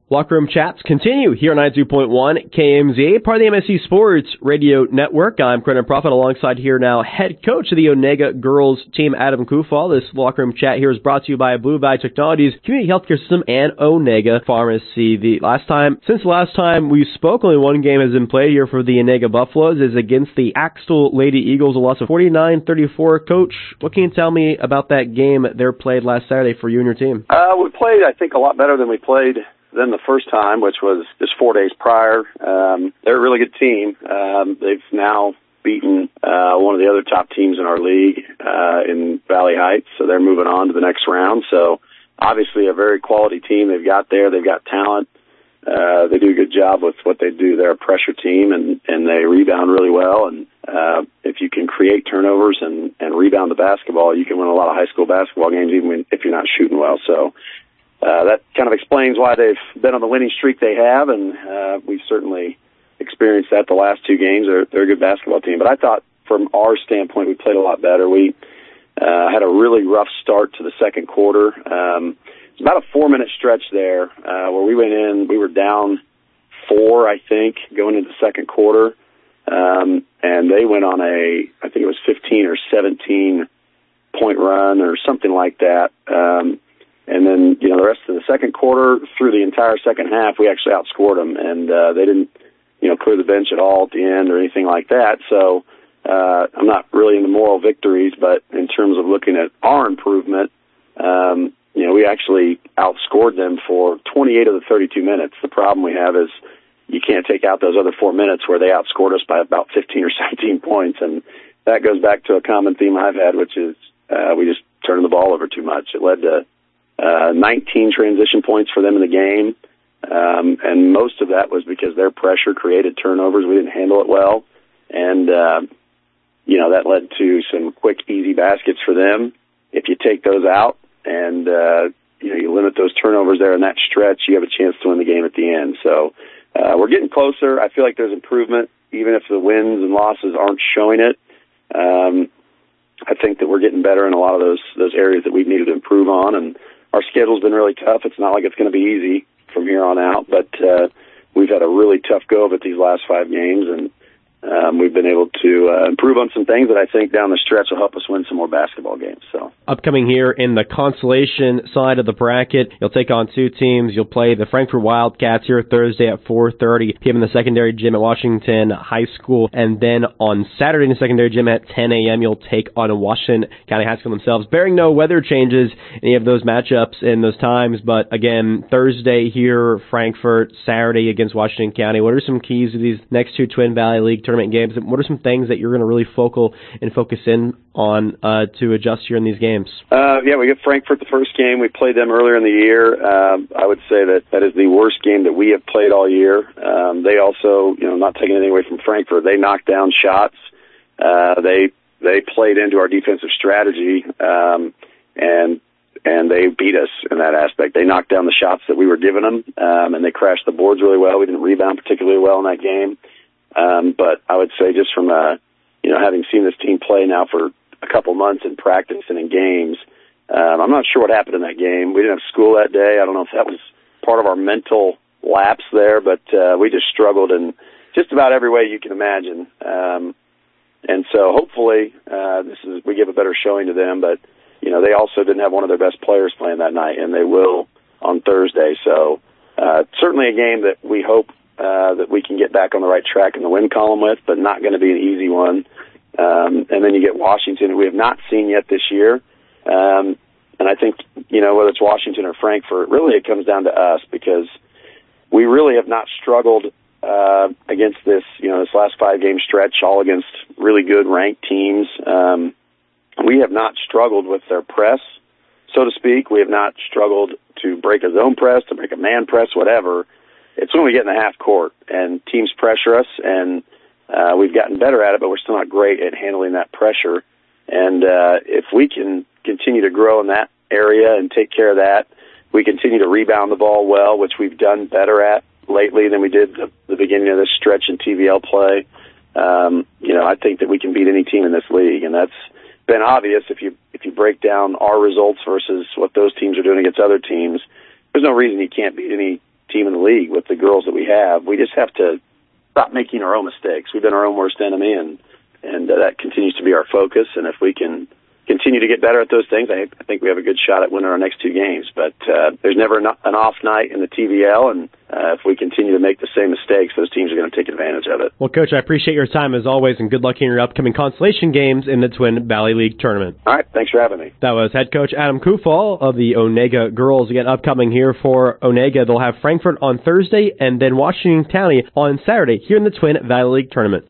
Locker Room Chats continue here on 92.1 KMZA, part of the MSC Sports Radio Network. I'm Brendan Prophet, alongside here now head coach of the Onega girls team, Adam Kufal. This Locker Room Chat here is brought to you by Blue Valley Technologies, Community Healthcare System, and Onega Pharmacy. Since the last time we spoke, only one game has been played here for the Onega Buffaloes, is against the Axtell Lady Eagles, a loss of 49-34. Coach, what can you tell me about that game they played last Saturday for you and your team? We played, I think, a lot better than we played than the first time, which was just 4 days prior. They're a really good team. They've now beaten one of the other top teams in our league in Valley Heights, so they're moving on to the next round. So obviously a very quality team they've got there. They've got talent. They do a good job with what they do. They're a pressure team, and they rebound really well. And if you can create turnovers and rebound the basketball, you can win a lot of high school basketball games, even if you're not shooting well. So that kind of explains why they've been on the winning streak they have, and we've certainly experienced that the last two games. They're a good basketball team. But I thought from our standpoint, we played a lot better. We had a really rough start to the second quarter. It's about a 4-minute stretch there where we went in. We were down 4, I think, going into the second quarter. And they went on I think it was 15 or 17-point run or something like that. And then, the rest of the second quarter, through the entire second half, we actually outscored them, and they didn't, clear the bench at all at the end or anything like that. So I'm not really into moral victories, but in terms of looking at our improvement, we actually outscored them for 28 of the 32 minutes. The problem we have is you can't take out those other 4 minutes where they outscored us by about 15 or 17 points, and that goes back to a common theme I've had, which is we just turned the ball over too much. It led to 19 transition points for them in the game, and most of that was because their pressure created turnovers. We didn't handle it well, and that led to some quick, easy baskets for them. If you take those out and you limit those turnovers there in that stretch, you have a chance to win the game at the end. So we're getting closer. I feel like there's improvement, even if the wins and losses aren't showing it. I think that we're getting better in a lot of those areas that we've needed to improve on, and our schedule's been really tough. It's not like it's going to be easy from here on out, but we've had a really tough go of it these last 5 games, and we've been able to improve on some things that I think down the stretch will help us win some more basketball games. So, upcoming here in the consolation side of the bracket, you'll take on 2 teams. You'll play the Frankfort Wildcats here Thursday at 4:30 p.m. in the secondary gym at Washington High School, and then on Saturday in the secondary gym at 10 a.m. you'll take on Washington County High School themselves, bearing no weather changes any of those matchups in those times. But again, Thursday here, Frankfort, Saturday against Washington County. What are some keys to these next 2 Twin Valley League tournament games? What are some things that you're going to really focus in on to adjust here in these games? We get Frankfort the first game. We played them earlier in the year. I would say that is the worst game that we have played all year. They also, not taking anything away from Frankfort, they knocked down shots. They played into our defensive strategy, and they beat us in that aspect. They knocked down the shots that we were giving them, and they crashed the boards really well. We didn't rebound particularly well in that game. But I would say just from having seen this team play now for a couple months in practice and in games, I'm not sure what happened in that game. We didn't have school that day. I don't know if that was part of our mental lapse there, but we just struggled in just about every way you can imagine. And so hopefully we give a better showing to them. But they also didn't have one of their best players playing that night, and they will on Thursday. So certainly a game that we hope that we can get back on the right track in the win column with, but not going to be an easy one. And then you get Washington, who we have not seen yet this year. And I think, whether it's Washington or Frankfort, really it comes down to us, because we really have not struggled against this last 5-game stretch, all against really good ranked teams. We have not struggled with their press, so to speak. We have not struggled to break a zone press, to break a man press, whatever. It's when we get in the half court and teams pressure us, and we've gotten better at it, but we're still not great at handling that pressure. And if we can continue to grow in that area and take care of that, we continue to rebound the ball well, which we've done better at lately than we did the beginning of this stretch in TVL play. I think that we can beat any team in this league, and that's been obvious if you break down our results versus what those teams are doing against other teams. There's no reason you can't beat any team in the league with the girls that we have. We just have to stop making our own mistakes. We've been our own worst enemy, and that continues to be our focus. And if we can continue to get better at those things, I think we have a good shot at winning our next 2 games. But there's never an off night in the TVL, and if we continue to make the same mistakes, those teams are going to take advantage of it. Well, Coach, I appreciate your time as always, and good luck in your upcoming consolation games in the Twin Valley League tournament. All right, thanks for having me. That was head coach Adam Kufal of the Onega girls. Again, upcoming here for Onega, they'll have Frankfort on Thursday and then Washington County on Saturday here in the Twin Valley League tournament.